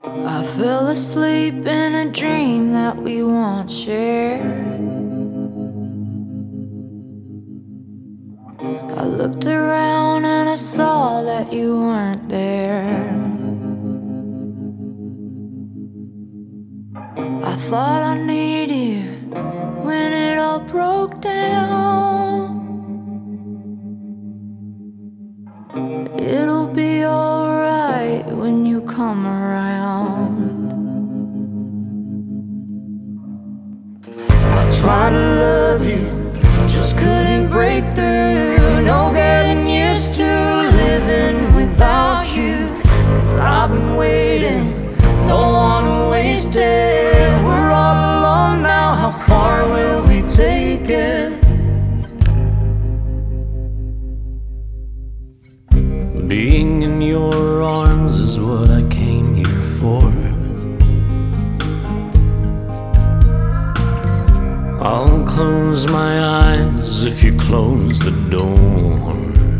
I fell asleep in a dream that we once shared. I looked around and I saw that you weren't there. I thought I needed you when it all broke down. It'll be alright when you come around. I tried to love you, just couldn't break through. No getting used to living without you. 'Cause I've been waiting, don't wanna waste it. We're all alone now, how far will we take it? Being in your arms is what I came here for. I'll close my eyes if you close the door.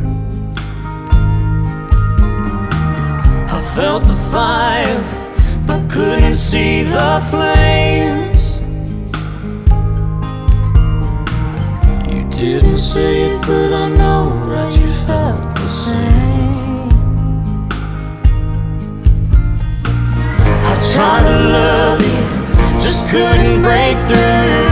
I felt the fire, but couldn't see the flames. You didn't say it, but I know that you felt the same. I tried to love you, just couldn't break through.